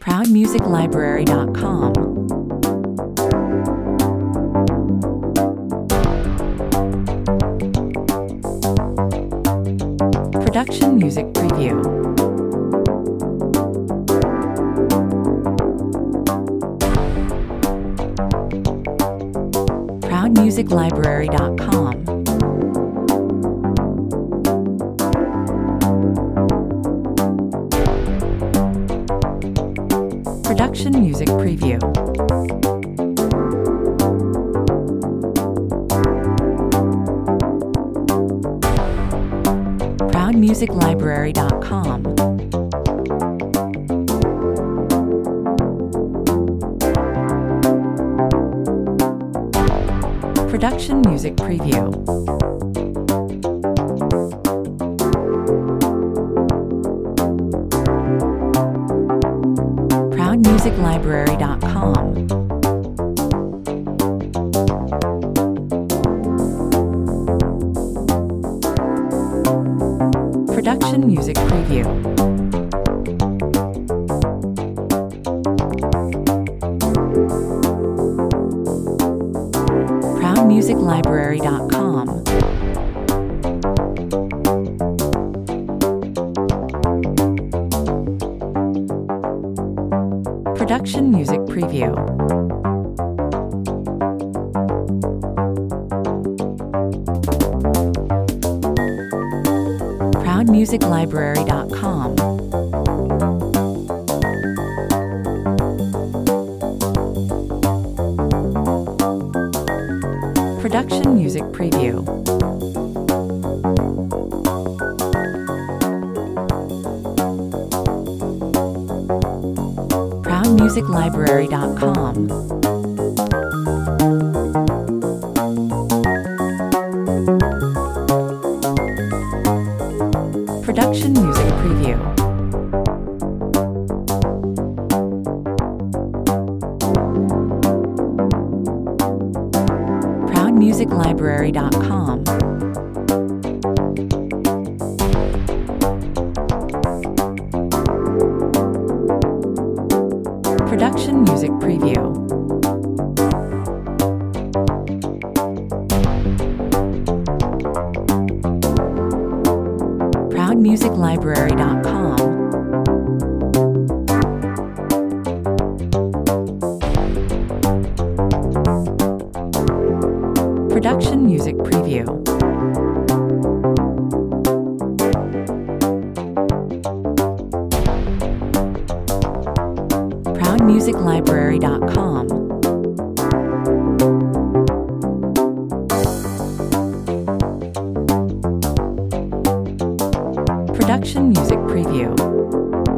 ProudMusicLibrary.com. Production Music Preview. ProudMusicLibrary.com. Production Music Preview. ProudMusicLibrary.com. Production Music Preview. ProudMusicLibrary.com. Production Music Preview. ProudMusicLibrary.com. Production Music Preview. ProudMusicLibrary.com. Production Music Preview. ProudMusicLibrary.com. Production Music Preview. ProudMusicLibrary.com. Production Music Preview. ProudMusicLibrary.com. Production Music Preview. ProudMusicLibrary.com. Production Music Preview.